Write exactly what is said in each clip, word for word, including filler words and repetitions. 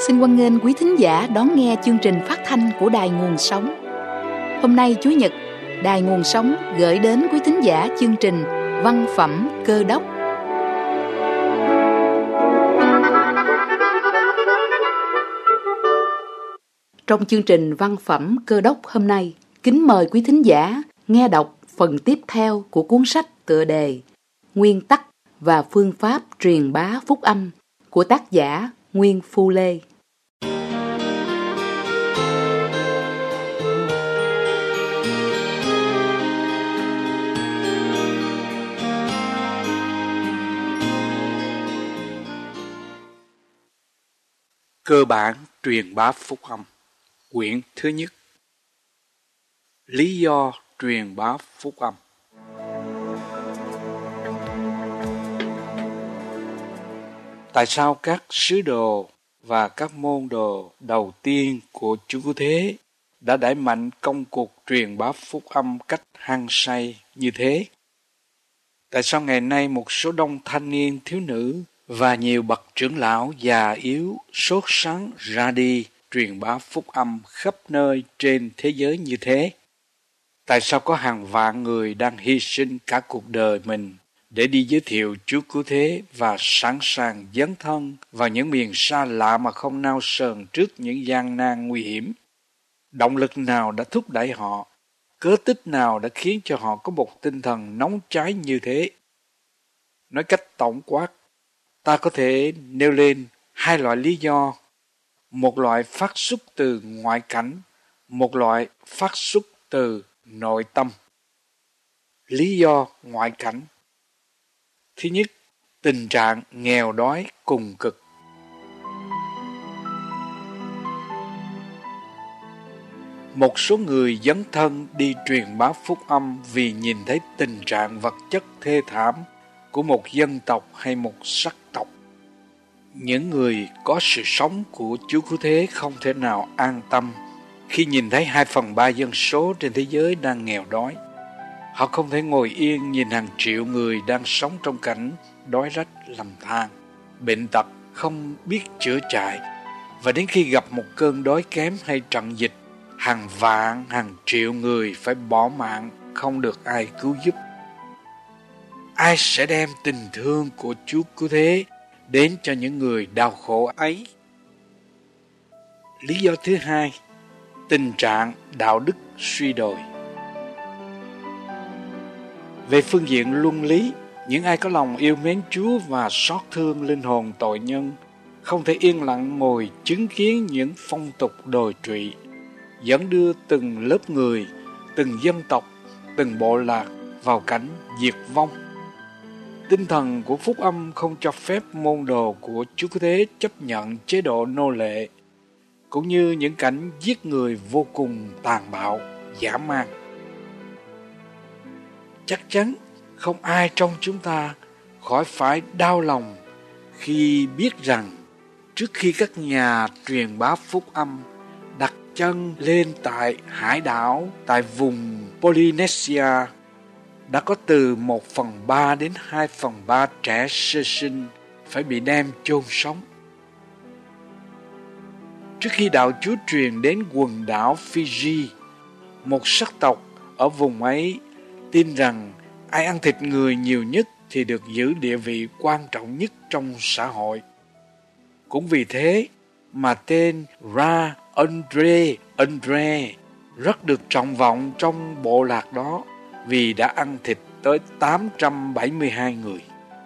Xin hoan nghênh quý thính giả đón nghe chương trình phát thanh của Đài Nguồn Sống. Hôm nay Chủ nhật, Đài Nguồn Sống gửi đến quý thính giả chương trình Văn phẩm Cơ đốc. Trong chương trình Văn phẩm Cơ đốc hôm nay, kính mời quý thính giả nghe đọc phần tiếp theo của cuốn sách tựa đề Nguyên tắc và phương pháp truyền bá phúc âm của tác giả Nguyên Phu Lê. Cơ bản truyền bá phúc âm, quyển thứ nhất. Lý do truyền bá phúc âm. Tại sao các sứ đồ và các môn đồ đầu tiên của Chúa Cứu Thế đã đẩy mạnh công cuộc truyền bá phúc âm cách hăng say như thế? Tại sao ngày nay một số đông thanh niên thiếu nữ và nhiều bậc trưởng lão già yếu sốt sắng ra đi truyền bá phúc âm khắp nơi trên thế giới như thế? Tại sao có hàng vạn người đang hy sinh cả cuộc đời mình để đi giới thiệu Chúa Cứu Thế và sẵn sàng dấn thân vào những miền xa lạ mà không nao sờn trước những gian nan nguy hiểm? Động lực nào đã thúc đẩy họ? Cớ tích nào đã khiến cho họ có một tinh thần nóng cháy như thế? Nói cách tổng quát, ta có thể nêu lên hai loại lý do. Một loại phát xuất từ ngoại cảnh, một loại phát xuất từ nội tâm. Lý do ngoại cảnh. Thứ nhất, tình trạng nghèo đói cùng cực. Một số người dấn thân đi truyền bá phúc âm vì nhìn thấy tình trạng vật chất thê thảm của một dân tộc hay một sắc tộc. Những người có sự sống của Chúa Cứu Thế không thể nào an tâm khi nhìn thấy hai phần ba dân số trên thế giới đang nghèo đói. Họ không thể ngồi yên nhìn hàng triệu người đang sống trong cảnh đói rách lầm than, bệnh tật không biết chữa chạy, và đến khi gặp một cơn đói kém hay trận dịch, hàng vạn, hàng triệu người phải bỏ mạng không được ai cứu giúp. Ai sẽ đem tình thương của Chúa Cứu Thế đến cho những người đau khổ ấy? Lý do thứ hai, tình trạng đạo đức suy đồi. Về phương diện luân lý, những ai có lòng yêu mến Chúa và xót thương linh hồn tội nhân không thể yên lặng ngồi chứng kiến những phong tục đồi trụy dẫn đưa từng lớp người, từng dân tộc, từng bộ lạc vào cảnh diệt vong. Tinh thần của phúc âm không cho phép môn đồ của Chúa Cứu Thế chấp nhận chế độ nô lệ, cũng như những cảnh giết người vô cùng tàn bạo, dã man. Chắc chắn không ai trong chúng ta khỏi phải đau lòng khi biết rằng trước khi các nhà truyền bá phúc âm đặt chân lên tại hải đảo, tại vùng Polynesia, đã có từ một phần ba đến hai phần ba trẻ sơ sinh phải bị đem chôn sống. Trước khi đạo Chúa truyền đến quần đảo Fiji, một sắc tộc ở vùng ấy tin rằng ai ăn thịt người nhiều nhất thì được giữ địa vị quan trọng nhất trong xã hội. Cũng vì thế mà tên Ra Andre Andre rất được trọng vọng trong bộ lạc đó, vì đã ăn thịt tới tám trăm bảy mươi hai người.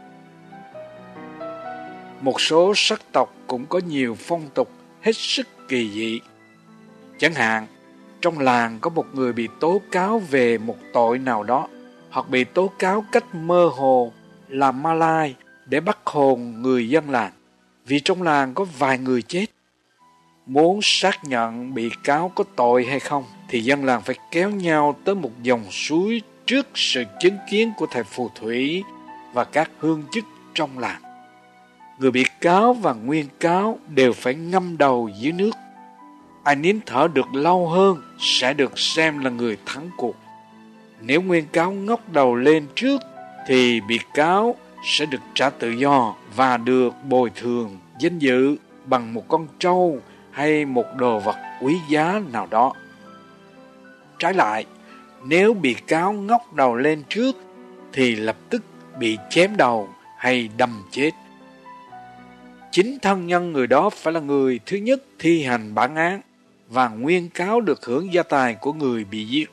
Một số sắc tộc cũng có nhiều phong tục hết sức kỳ dị. Chẳng hạn, trong làng có một người bị tố cáo về một tội nào đó, hoặc bị tố cáo cách mơ hồ làm ma lai để bắt hồn người dân làng, vì trong làng có vài người chết. Muốn xác nhận bị cáo có tội hay không thì dân làng phải kéo nhau tới một dòng suối trước sự chứng kiến của thầy phù thủy và các hương chức trong làng. Người bị cáo và nguyên cáo đều phải ngâm đầu dưới nước. Ai nín thở được lâu hơn sẽ được xem là người thắng cuộc. Nếu nguyên cáo ngóc đầu lên trước thì bị cáo sẽ được trả tự do và được bồi thường danh dự bằng một con trâu hay một đồ vật quý giá nào đó. Trái lại, nếu bị cáo ngóc đầu lên trước thì lập tức bị chém đầu hay đâm chết. Chính thân nhân người đó phải là người thứ nhất thi hành bản án và nguyên cáo được hưởng gia tài của người bị giết.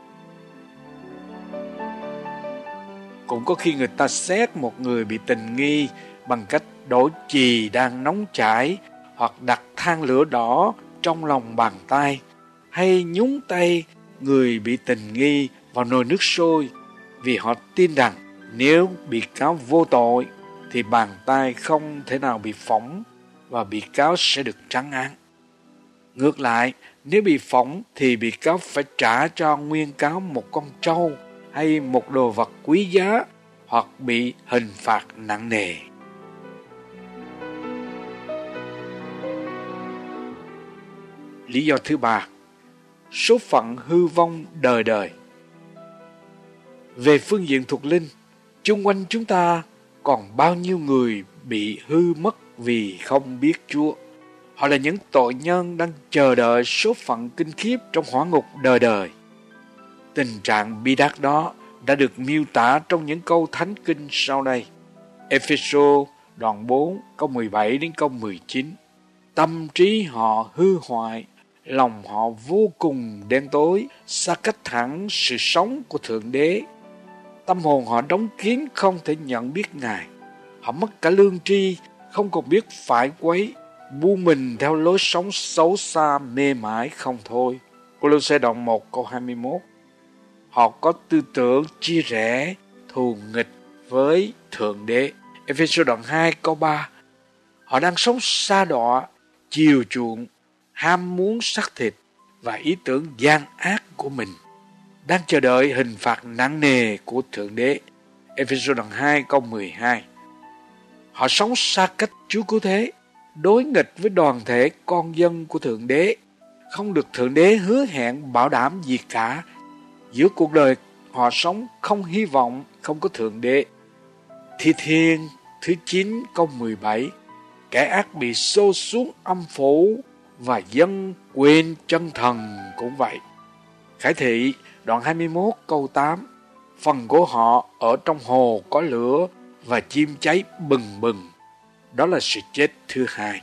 Cũng có khi người ta xét một người bị tình nghi bằng cách đổ chì đang nóng chảy hoặc đặt than lửa đỏ trong lòng bàn tay, hay nhúng tay người bị tình nghi vào nồi nước sôi, vì họ tin rằng nếu bị cáo vô tội thì bàn tay không thể nào bị phỏng và bị cáo sẽ được trắng án. Ngược lại, nếu bị phỏng thì bị cáo phải trả cho nguyên cáo một con trâu hay một đồ vật quý giá hoặc bị hình phạt nặng nề. Lý do thứ ba, số phận hư vong đời đời. Về phương diện thuộc linh, chung quanh chúng ta còn bao nhiêu người bị hư mất vì không biết Chúa. Họ là những tội nhân đang chờ đợi số phận kinh khiếp trong hỏa ngục đời đời. Tình trạng bi đát đó đã được miêu tả trong những câu thánh kinh sau đây. Ê-phê-sô đoạn bốn câu mười bảy đến câu mười chín. Tâm trí họ hư hoại, lòng họ vô cùng đen tối, xa cách hẳn sự sống của Thượng Đế. Tâm hồn họ đóng kín, không thể nhận biết Ngài. Họ mất cả lương tri, không còn biết phải quấy, bu mình theo lối sống xấu xa mê mải không thôi. Cô-lô-sê đoạn một câu hai mươi mốt. Họ có tư tưởng chia rẽ, thù nghịch với Thượng Đế. Ê-phê-sô đoạn hai câu ba. Họ đang sống sa đọa, chiều chuộng, ham muốn xác thịt và ý tưởng gian ác của mình, đang chờ đợi hình phạt nặng nề của Thượng Đế. Ê-phê-sô đoạn hai câu mười hai. Họ sống xa cách Chúa Cứu Thế, đối nghịch với đoàn thể con dân của Thượng Đế, không được Thượng Đế hứa hẹn bảo đảm gì cả. Giữa cuộc đời họ sống không hy vọng, không có Thượng Đế. Thi Thiên thứ chín câu mười bảy. Kẻ ác bị xô xuống âm phủ và dân quên chân thần cũng vậy. Khải Thị đoạn hai mươi mốt câu tám. Phần của họ ở trong hồ có lửa và chim cháy bừng bừng. Đó là sự chết thứ hai.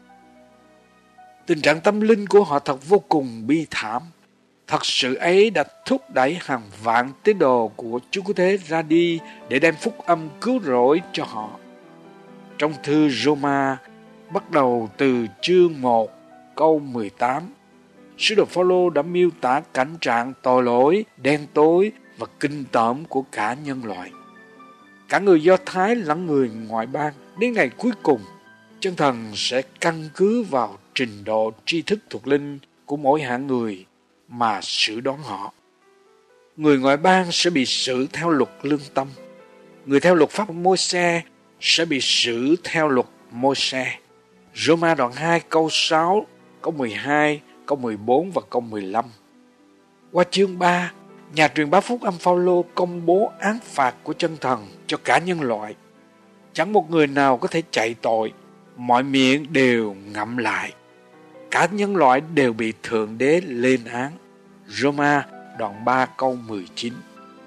Tình trạng tâm linh của họ thật vô cùng bi thảm. Thật sự ấy đã thúc đẩy hàng vạn tín đồ của Chúa Cứu Thế ra đi để đem phúc âm cứu rỗi cho họ. Trong thư Roma, bắt đầu từ chương một, câu mười tám, sứ đồ Phao-lô đã miêu tả cảnh trạng tội lỗi, đen tối và kinh tởm của cả nhân loại. Cả người Do Thái lẫn người ngoại bang, đến ngày cuối cùng, chân thần sẽ căn cứ vào trình độ tri thức thuộc linh của mỗi hạng người mà xử đoán họ. Người ngoại bang sẽ bị xử theo luật lương tâm. Người theo luật pháp Môi-se sẽ bị xử theo luật Môi-se. Roma đoạn hai câu sáu, câu mười hai, câu mười bốn và câu mười lăm. Qua chương ba, nhà truyền bá phúc âm Phao-lô công bố án phạt của chân thần cho cả nhân loại. Chẳng một người nào có thể chạy tội, mọi miệng đều ngậm lại. Cả nhân loại đều bị Thượng Đế lên án. Roma đoạn ba câu mười chín.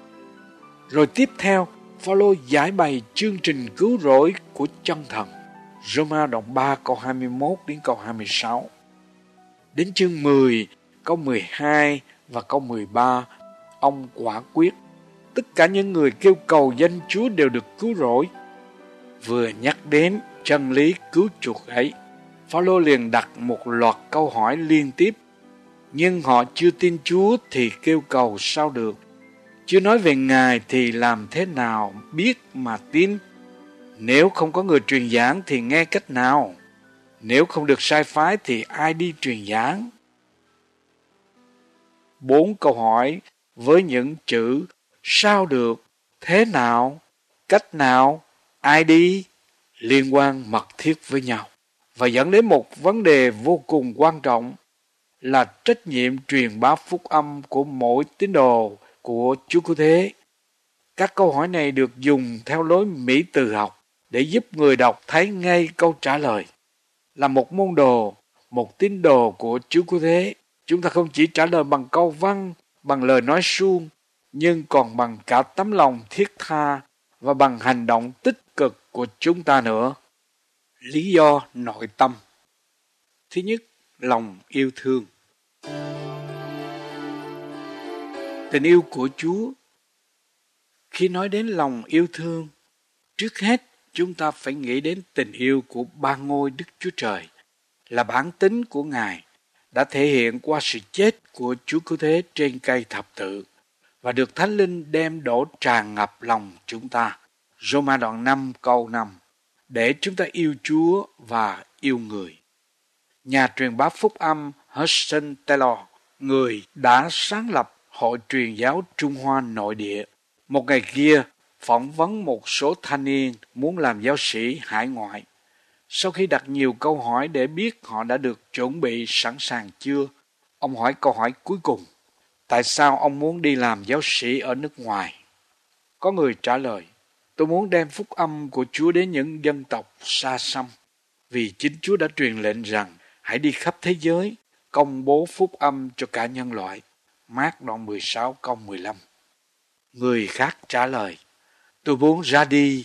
Rồi tiếp theo, Phao-lô giải bày chương trình cứu rỗi của chân thần. Roma đoạn ba câu hai mươi mốt đến câu hai mươi sáu. Đến chương mười, câu mười hai và câu mười ba, ông quả quyết tất cả những người kêu cầu danh Chúa đều được cứu rỗi. Vừa nhắc đến chân lý cứu chuộc ấy, Phao-lô liền đặt một loạt câu hỏi liên tiếp. Nhưng họ chưa tin Chúa thì kêu cầu sao được? Chưa nói về Ngài thì làm thế nào biết mà tin? Nếu không có người truyền giảng thì nghe cách nào? Nếu không được sai phái thì ai đi truyền giảng? Bốn câu hỏi với những chữ sao được, thế nào, cách nào, ai đi liên quan mật thiết với nhau và dẫn đến một vấn đề vô cùng quan trọng là trách nhiệm truyền bá phúc âm của mỗi tín đồ của Chúa Cứu Thế. Các câu hỏi này được dùng theo lối Mỹ từ học để giúp người đọc thấy ngay câu trả lời. Là một môn đồ, một tín đồ của Chúa Cứu Thế, chúng ta không chỉ trả lời bằng câu văn, bằng lời nói suông, nhưng còn bằng cả tấm lòng thiết tha và bằng hành động tích cực của chúng ta nữa. Lý do nội tâm. Thứ nhất, lòng yêu thương. Tình yêu của Chúa. Khi nói đến lòng yêu thương, trước hết chúng ta phải nghĩ đến tình yêu của ba ngôi Đức Chúa Trời, là bản tính của Ngài, đã thể hiện qua sự chết của Chúa Cứu Thế trên cây thập tự, và được Thánh Linh đem đổ tràn ngập lòng chúng ta. Roma đoạn năm câu năm. Để chúng ta yêu Chúa và yêu người. Nhà truyền bá phúc âm Hudson Taylor, người đã sáng lập Hội truyền giáo Trung Hoa nội địa, một ngày kia phỏng vấn một số thanh niên muốn làm giáo sĩ hải ngoại. Sau khi đặt nhiều câu hỏi để biết họ đã được chuẩn bị sẵn sàng chưa, ông hỏi câu hỏi cuối cùng: tại sao ông muốn đi làm giáo sĩ ở nước ngoài? Có người trả lời: tôi muốn đem phúc âm của Chúa đến những dân tộc xa xăm, vì chính Chúa đã truyền lệnh rằng hãy đi khắp thế giới, công bố phúc âm cho cả nhân loại. Mác đoạn mười sáu câu mười lăm. Người khác trả lời: tôi muốn ra đi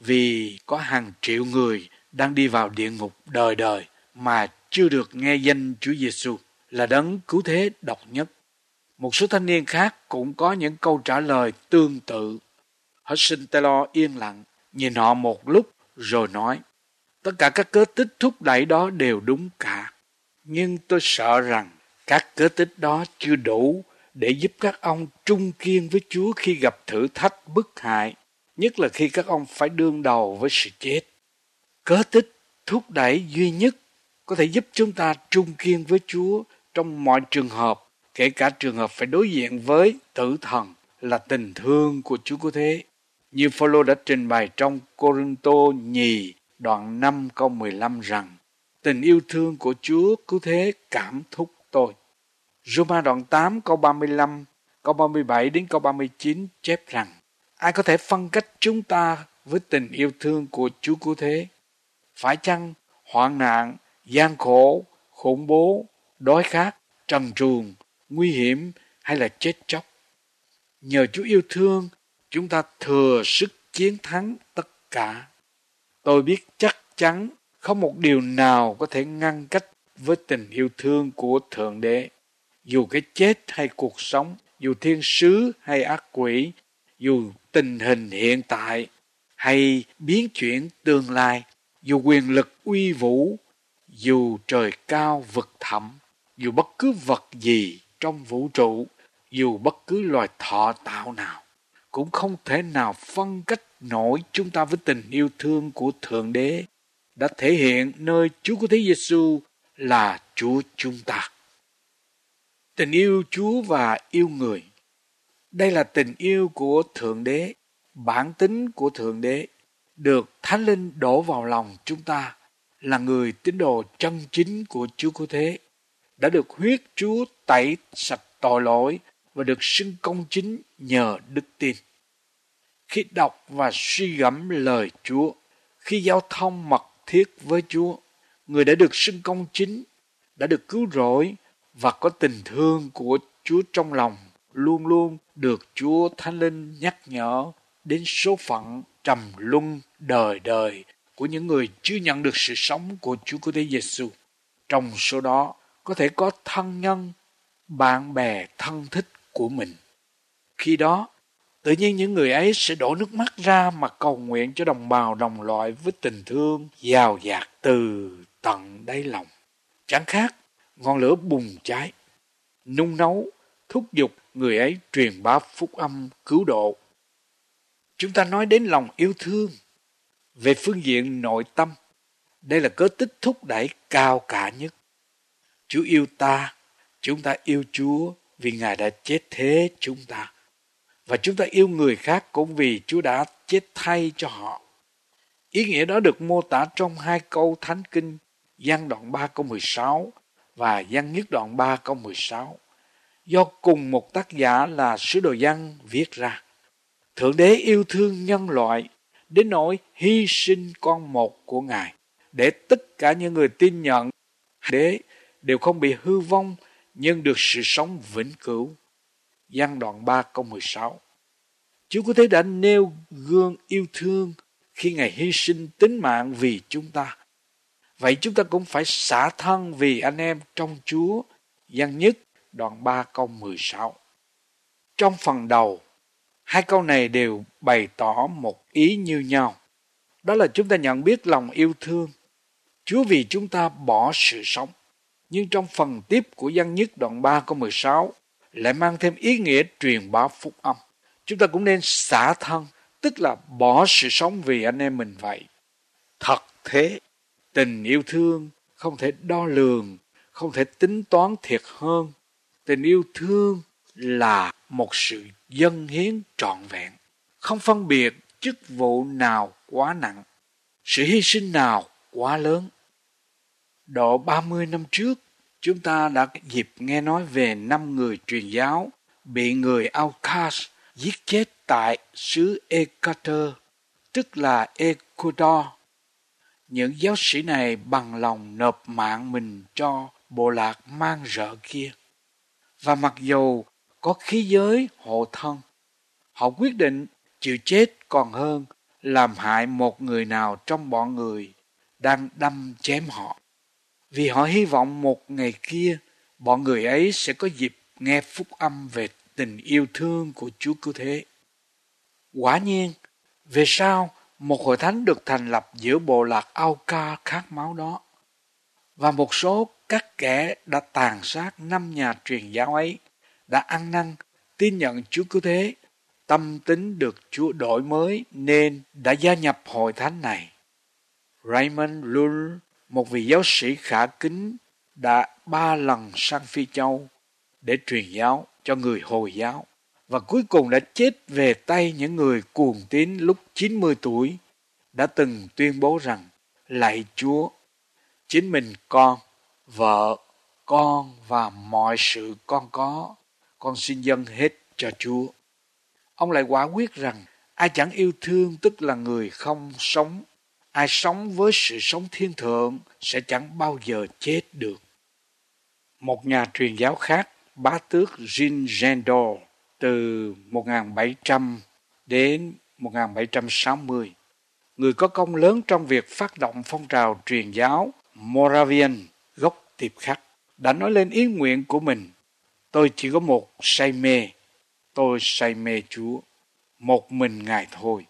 vì có hàng triệu người đang đi vào địa ngục đời đời mà chưa được nghe danh Chúa Giêsu là đấng cứu thế độc nhất. Một số thanh niên khác cũng có những câu trả lời tương tự. Hudson Taylor yên lặng, nhìn họ một lúc rồi nói: tất cả các cớ tích thúc đẩy đó đều đúng cả. Nhưng tôi sợ rằng các cớ tích đó chưa đủ để giúp các ông trung kiên với Chúa khi gặp thử thách bức hại, nhất là khi các ông phải đương đầu với sự chết. Cớ tích thúc đẩy duy nhất có thể giúp chúng ta trung kiên với Chúa trong mọi trường hợp, kể cả trường hợp phải đối diện với tử thần, là tình thương của Chúa Cứu Thế. Như Phao-lô đã trình bày trong Cô-rinh-tô nhì đoạn năm câu mười lăm rằng tình yêu thương của Chúa Cứu Thế cảm thúc tôi. Roma đoạn tám câu ba mươi lăm, câu ba mươi bảy đến câu ba mươi chín chép rằng ai có thể phân cách chúng ta với tình yêu thương của Chúa Cứu Thế? Phải chăng hoạn nạn, gian khổ, khủng bố, đói khát, trần truồng, nguy hiểm hay là chết chóc? Nhờ Chúa yêu thương, chúng ta thừa sức chiến thắng tất cả. Tôi biết chắc chắn không một điều nào có thể ngăn cách với tình yêu thương của Thượng Đế. Dù cái chết hay cuộc sống, dù thiên sứ hay ác quỷ, dù tình hình hiện tại hay biến chuyển tương lai, dù quyền lực uy vũ, dù trời cao vực thẳm, dù bất cứ vật gì trong vũ trụ, dù bất cứ loài thọ tạo nào, cũng không thể nào phân cách nổi chúng ta với tình yêu thương của Thượng Đế đã thể hiện nơi Chúa Cứu Thế Giêsu là Chúa chúng ta. Tình yêu Chúa và yêu người. Đây là tình yêu của Thượng Đế, bản tính của Thượng Đế, được Thánh Linh đổ vào lòng chúng ta, là người tín đồ chân chính của Chúa Cứu Thế, đã được huyết Chúa tẩy sạch tội lỗi và được xưng công chính nhờ đức tin. Khi đọc và suy gẫm lời Chúa, khi giao thông mật thiết với Chúa, người đã được xưng công chính, đã được cứu rỗi và có tình thương của Chúa trong lòng, luôn luôn được Chúa Thánh Linh nhắc nhở đến số phận trầm luân đời đời của những người chưa nhận được sự sống của Chúa Cứu Thế Giêsu. Trong số đó có thể có thân nhân, bạn bè thân thích của mình. Khi đó, tự nhiên những người ấy sẽ đổ nước mắt ra mà cầu nguyện cho đồng bào đồng loại với tình thương dào dạt từ tận đáy lòng. Chẳng khác ngọn lửa bùng cháy, nung nấu, thúc giục người ấy truyền bá phúc âm cứu độ. Chúng ta nói đến lòng yêu thương. Về phương diện nội tâm, đây là cớ tích thúc đẩy cao cả nhất. Chúa yêu ta, chúng ta yêu Chúa vì Ngài đã chết thế chúng ta. Và chúng ta yêu người khác cũng vì Chúa đã chết thay cho họ. Ý nghĩa đó được mô tả trong hai câu Thánh Kinh, Giăng đoạn ba câu mười sáu và Giăng nhất đoạn ba câu mười sáu, do cùng một tác giả là sứ đồ Giăng viết ra. Thượng Đế yêu thương nhân loại đến nỗi hy sinh con một của Ngài, để tất cả những người tin nhận đế đều không bị hư vong nhưng được sự sống vĩnh cửu. Giăng đoạn ba câu mười sáu. Chúa Cứu Thế đã nêu gương yêu thương khi Ngài hy sinh tính mạng vì chúng ta. Vậy chúng ta cũng phải xả thân vì anh em trong Chúa. Giăng nhất đoạn ba câu mười sáu. Trong phần đầu, hai câu này đều bày tỏ một ý như nhau. Đó là chúng ta nhận biết lòng yêu thương Chúa vì chúng ta bỏ sự sống. Nhưng trong phần tiếp của Giăng nhất đoạn ba câu mười sáu lại mang thêm ý nghĩa truyền bá phúc âm. Chúng ta cũng nên xả thân, tức là bỏ sự sống vì anh em mình vậy. Thật thế, tình yêu thương không thể đo lường, không thể tính toán thiệt hơn. Tình yêu thương là một sự dâng hiến trọn vẹn, không phân biệt chức vụ nào quá nặng, sự hy sinh nào quá lớn. Độ ba mươi năm trước, chúng ta đã dịp nghe nói về năm người truyền giáo bị người Aucas giết chết tại xứ Ecuador, tức là Ecuador. Những giáo sĩ này bằng lòng nộp mạng mình cho bộ lạc man rợ kia. Và mặc dù có khí giới hộ thân, họ quyết định chịu chết còn hơn làm hại một người nào trong bọn người đang đâm chém họ. Vì họ hy vọng một ngày kia, bọn người ấy sẽ có dịp nghe phúc âm về tình yêu thương của Chúa Cứu Thế. Quả nhiên, về sau, một hội thánh được thành lập giữa bộ lạc Auca khát máu đó. Và một số các kẻ đã tàn sát năm nhà truyền giáo ấy đã ăn năn, tin nhận Chúa Cứu Thế, tâm tính được Chúa đổi mới nên đã gia nhập hội thánh này. Raymond Lull, một vị giáo sĩ khả kính, đã ba lần sang Phi Châu để truyền giáo cho người Hồi giáo và cuối cùng đã chết về tay những người cuồng tín lúc chín mươi tuổi, đã từng tuyên bố rằng: lạy Chúa, chính mình con, vợ, con và mọi sự con có, con xin dâng hết cho Chúa. Ông lại quả quyết rằng ai chẳng yêu thương tức là người không sống. Ai sống với sự sống thiên thượng sẽ chẳng bao giờ chết được. Một nhà truyền giáo khác, bá tước Jean Gendor, từ một nghìn bảy trăm đến một nghìn bảy trăm sáu mươi, người có công lớn trong việc phát động phong trào truyền giáo Moravian gốc Tiệp Khắc, đã nói lên ý nguyện của mình: tôi chỉ có một say mê, tôi say mê Chúa, một mình Ngài thôi.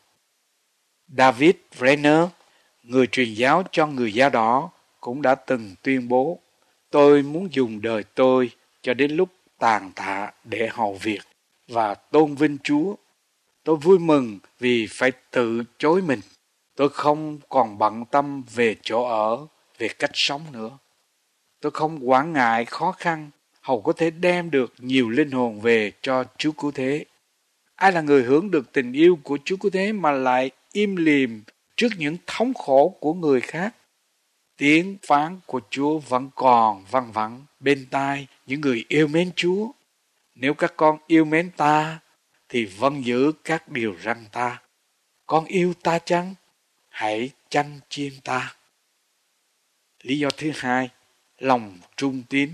David Brenner, người truyền giáo cho người da đỏ, cũng đã từng tuyên bố: tôi muốn dùng đời tôi cho đến lúc tàn tạ để hầu việc và tôn vinh Chúa. Tôi vui mừng vì phải tự chối mình. Tôi không còn bận tâm về chỗ ở, về cách sống nữa. Tôi không quản ngại khó khăn, hầu có thể đem được nhiều linh hồn về cho Chúa Cứu Thế. Ai là người hưởng được tình yêu của Chúa Cứu Thế mà lại im lìm trước những thống khổ của người khác? Tiếng phán của Chúa vẫn còn văng vẳng bên tai những người yêu mến Chúa. Nếu các con yêu mến ta, thì vâng giữ các điều răn ta. Con yêu ta chăng? Hãy chăn chiên ta. Lý do thứ hai, lòng trung tín.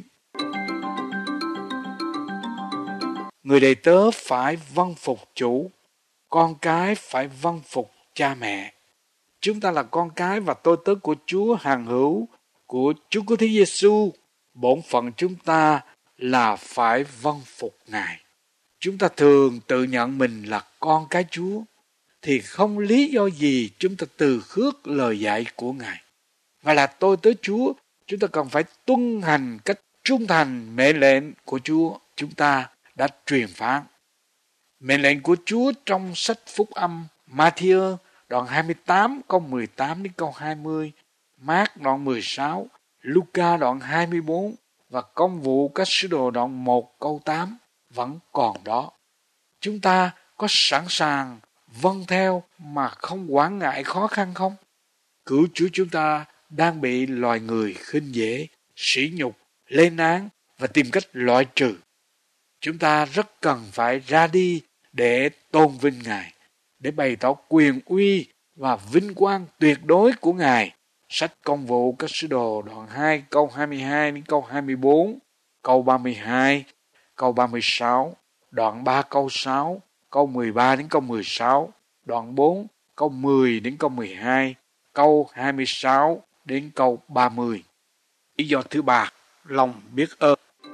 Người đầy tớ phải vâng phục chủ, con cái phải vâng phục cha mẹ. Chúng ta là con cái và tôi tớ của Chúa hàng hữu, của Chúa Cứu Thế Giêsu. Bổn phận chúng ta là phải vâng phục Ngài. Chúng ta thường tự nhận mình là con cái Chúa, thì không lý do gì chúng ta từ khước lời dạy của Ngài. Và là tôi tớ Chúa, chúng ta cần phải tuân hành cách trung thành mệnh lệnh của Chúa chúng ta đã truyền phán. Mệnh lệnh của Chúa trong sách Phúc Âm Ma-thi-ơ đoạn hai mươi tám câu mười tám đến câu hai mươi, Mác đoạn mười sáu, Luca đoạn hai mươi bốn và Công vụ các sứ đồ đoạn một câu tám vẫn còn đó. Chúng ta có sẵn sàng vâng theo mà không quản ngại khó khăn không? Cứu Chúa chúng ta đang bị loài người khinh dễ, sỉ nhục, lên án và tìm cách loại trừ. Chúng ta rất cần phải ra đi để tôn vinh Ngài, để bày tỏ quyền uy và vinh quang tuyệt đối của Ngài Sách Công vụ các sứ đồ đoạn hai câu hai mươi hai đến câu hai mươi bốn, câu ba mươi hai, câu ba mươi sáu, đoạn ba câu sáu, câu mười ba đến câu mười sáu, đoạn bốn câu mười đến câu mười hai, câu hai mươi sáu đến câu ba mươi. Lý do thứ ba, lòng biết ơn.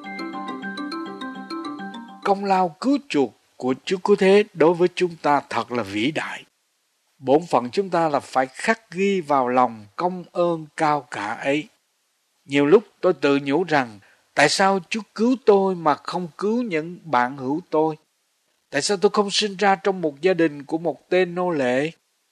Công lao cứu chuộc của Chúa Cứu Thế đối với chúng ta thật là vĩ đại. Bổn phận chúng ta là phải khắc ghi vào lòng công ơn cao cả ấy. Nhiều lúc tôi tự nhủ rằng, tại sao Chúa cứu tôi mà không cứu những bạn hữu tôi? Tại sao tôi không sinh ra trong một gia đình của một tên nô lệ?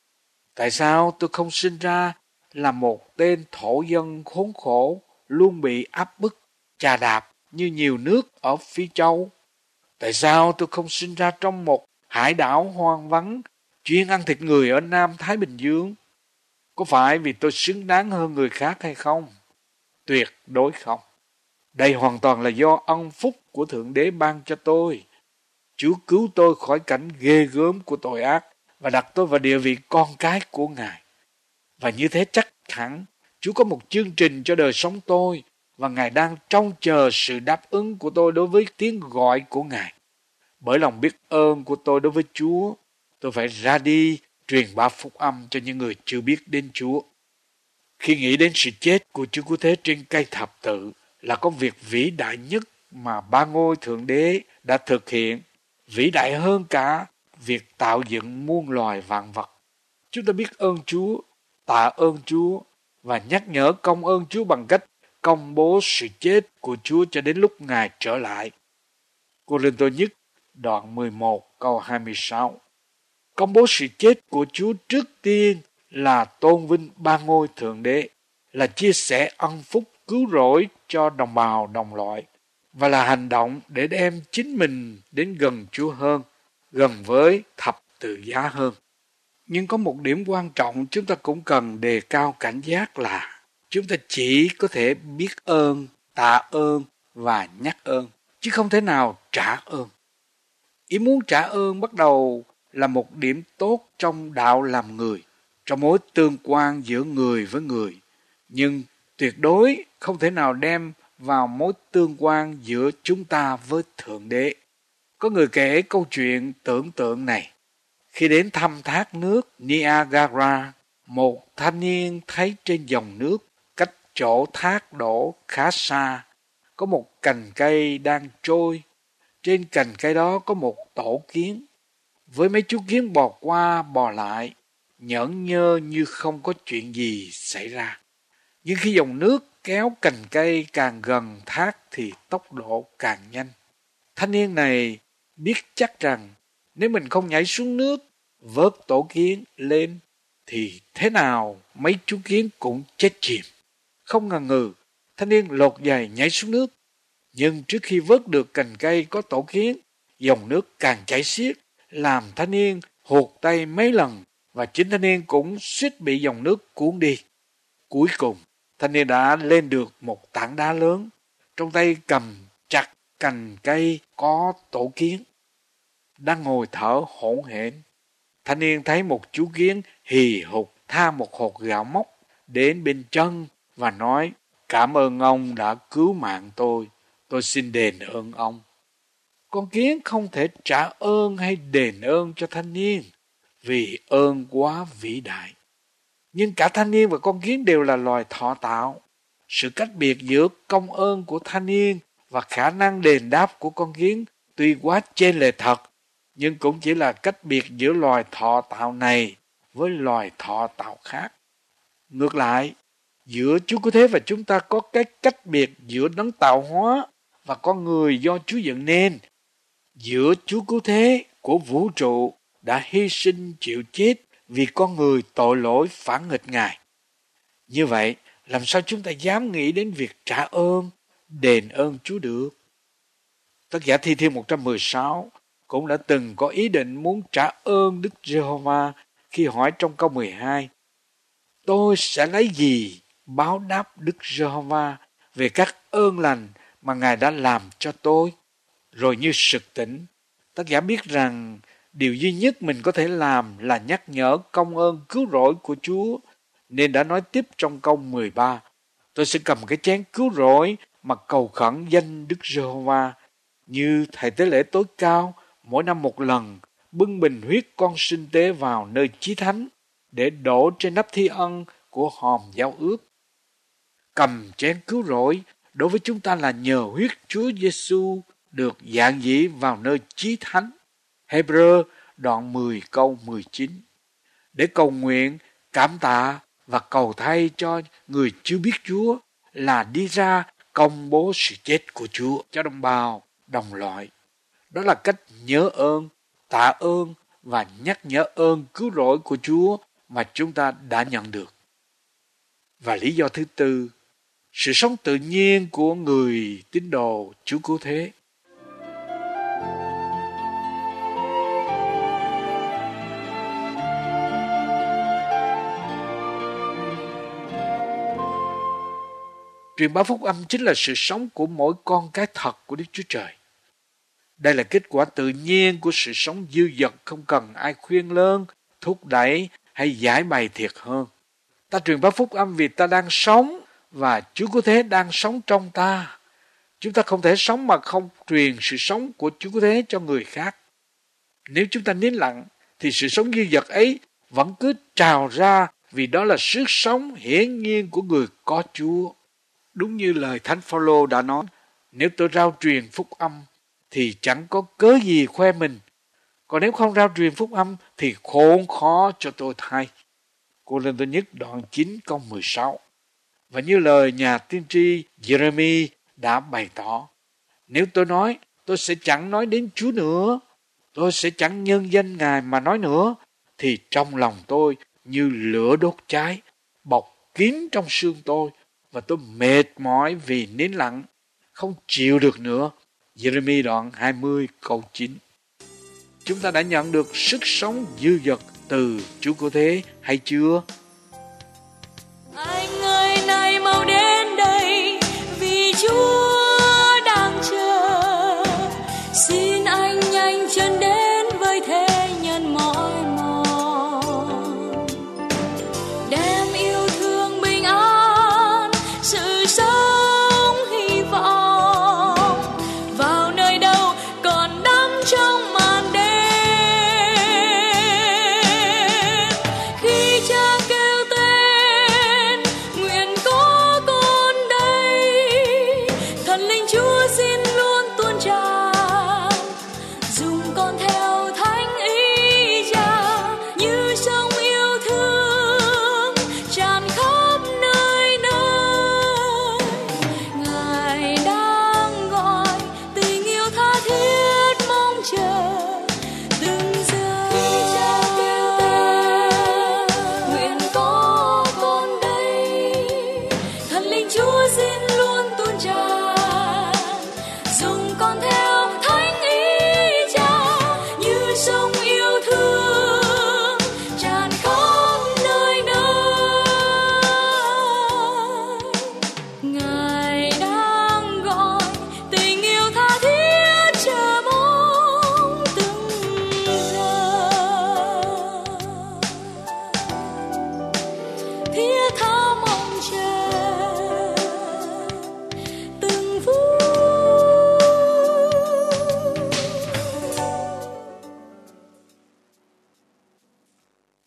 Tại sao tôi không sinh ra là một tên thổ dân khốn khổ, luôn bị áp bức, chà đạp như nhiều nước ở Phi Châu? Tại sao tôi không sinh ra trong một hải đảo hoang vắng, chuyên ăn thịt người ở Nam Thái Bình Dương? Có phải vì tôi xứng đáng hơn người khác hay không? Tuyệt đối không. Đây hoàn toàn là do ân phúc của Thượng Đế ban cho tôi. Chúa cứu tôi khỏi cảnh ghê gớm của tội ác và đặt tôi vào địa vị con cái của Ngài. Và như thế chắc hẳn Chúa có một chương trình cho đời sống tôi và Ngài đang trông chờ sự đáp ứng của tôi đối với tiếng gọi của Ngài. Bởi lòng biết ơn của tôi đối với Chúa, tôi phải ra đi truyền bá phúc âm cho những người chưa biết đến Chúa. Khi nghĩ đến sự chết của Chúa Cứu Thế trên cây thập tự là công việc vĩ đại nhất mà ba ngôi Thượng Đế đã thực hiện, vĩ đại hơn cả việc tạo dựng muôn loài vạn vật. Chúng ta biết ơn Chúa, tạ ơn Chúa và nhắc nhở công ơn Chúa bằng cách công bố sự chết của Chúa cho đến lúc Ngài trở lại. Cô-rinh-tô nhất đoạn mười một câu hai mươi sáu. Công bố sự chết của Chúa trước tiên là tôn vinh ba ngôi Thượng Đế, là chia sẻ ân phúc cứu rỗi cho đồng bào đồng loại, và là hành động để đem chính mình đến gần Chúa hơn, gần với thập tự giá hơn. Nhưng có một điểm quan trọng chúng ta cũng cần đề cao cảnh giác là chúng ta chỉ có thể biết ơn, tạ ơn và nhắc ơn, chứ không thể nào trả ơn. Ý muốn trả ơn bắt đầu là một điểm tốt trong đạo làm người, trong mối tương quan giữa người với người, nhưng tuyệt đối không thể nào đem vào mối tương quan giữa chúng ta với Thượng Đế. Có người kể câu chuyện tưởng tượng này. Khi đến thăm thác nước Niagara, một thanh niên thấy trên dòng nước, cách chỗ thác đổ khá xa, có một cành cây đang trôi. Trên cành cây đó có một tổ kiến, với mấy chú kiến bò qua bò lại, nhởn nhơ như không có chuyện gì xảy ra. Nhưng khi dòng nước kéo cành cây càng gần thác thì tốc độ càng nhanh. Thanh niên này biết chắc rằng nếu mình không nhảy xuống nước, vớt tổ kiến lên, thì thế nào mấy chú kiến cũng chết chìm. Không ngần ngừ, thanh niên lột giày nhảy xuống nước. Nhưng trước khi vớt được cành cây có tổ kiến, dòng nước càng chảy xiết, làm thanh niên hụt tay mấy lần, và chính thanh niên cũng suýt bị dòng nước cuốn đi. Cuối cùng, thanh niên đã lên được một tảng đá lớn, trong tay cầm chặt cành cây có tổ kiến. Đang ngồi thở hổn hển, thanh niên thấy một chú kiến hì hục tha một hột gạo mốc đến bên chân và nói: "Cảm ơn ông đã cứu mạng tôi, tôi xin đền ơn ông." Con kiến không thể trả ơn hay đền ơn cho thanh niên vì ơn quá vĩ đại. Nhưng cả thanh niên và con kiến đều là loài thọ tạo. Sự cách biệt giữa công ơn của thanh niên và khả năng đền đáp của con kiến tuy quá chênh lệch thật, nhưng cũng chỉ là cách biệt giữa loài thọ tạo này với loài thọ tạo khác. Ngược lại, giữa Chúa Cứu Thế và chúng ta có cái cách biệt giữa đấng tạo hóa và con người do Chúa dựng nên. Giữa Chúa Cứu Thế của vũ trụ đã hy sinh chịu chết vì con người tội lỗi phản nghịch Ngài. Như vậy, làm sao chúng ta dám nghĩ đến việc trả ơn, đền ơn Chúa được? Tác giả Thi Thiên một trăm mười sáu cũng đã từng có ý định muốn trả ơn Đức Giê-hô-va khi hỏi trong câu mười hai: "Tôi sẽ lấy gì báo đáp Đức Giê-hô-va về các ơn lành mà Ngài đã làm cho tôi?" Rồi như sực tỉnh, tác giả biết rằng điều duy nhất mình có thể làm là nhắc nhở công ơn cứu rỗi của Chúa nên đã nói tiếp trong câu mười ba, tôi sẽ cầm cái chén cứu rỗi mà cầu khẩn danh Đức Giê-hô-va, như thầy tế lễ tối cao mỗi năm một lần bưng bình huyết con sinh tế vào nơi chí thánh để đổ trên nắp thi ân của hòm giao ước. Cầm chén cứu rỗi đối với chúng ta là nhờ huyết Chúa Giêsu được dạng dĩ vào nơi chí thánh. Hebrew đoạn mười câu mười chín. Để cầu nguyện, cảm tạ và cầu thay cho người chưa biết Chúa là đi ra công bố sự chết của Chúa cho đồng bào, đồng loại. Đó là cách nhớ ơn, tạ ơn và nhắc nhở ơn cứu rỗi của Chúa mà chúng ta đã nhận được. Và lý do thứ tư, sự sống tự nhiên của người tín đồ Chúa Cứu Thế. Truyền bá phúc âm chính là sự sống của mỗi con cái thật của Đức Chúa Trời. Đây là kết quả tự nhiên của sự sống dư dật, không cần ai khuyên lơn, thúc đẩy hay giải bày thiệt hơn. Ta truyền bá phúc âm vì ta đang sống và Chúa Cứu Thế đang sống trong ta. Chúng ta không thể sống mà không truyền sự sống của Chúa Cứu Thế cho người khác. Nếu chúng ta nín lặng thì sự sống dư dật ấy vẫn cứ trào ra, vì đó là sức sống hiển nhiên của người có Chúa. Đúng như lời Thánh Phaolô đã nói, nếu tôi rao truyền phúc âm thì chẳng có cớ gì khoe mình, còn nếu không rao truyền phúc âm thì khốn khó cho tôi thay. Cô-rinh-tô nhất đoạn chín câu mười sáu. Và như lời nhà tiên tri Giê-rê-mi đã bày tỏ, nếu tôi nói, tôi sẽ chẳng nói đến Chúa nữa, tôi sẽ chẳng nhân danh Ngài mà nói nữa, thì trong lòng tôi như lửa đốt cháy, bọc kín trong xương tôi, và tôi mệt mỏi vì nín lặng, không chịu được nữa. Giê-rê-mi đoạn hai mươi câu chín. Chúng ta đã nhận được sức sống dư dật từ Chúa Cứu Thế hay chưa?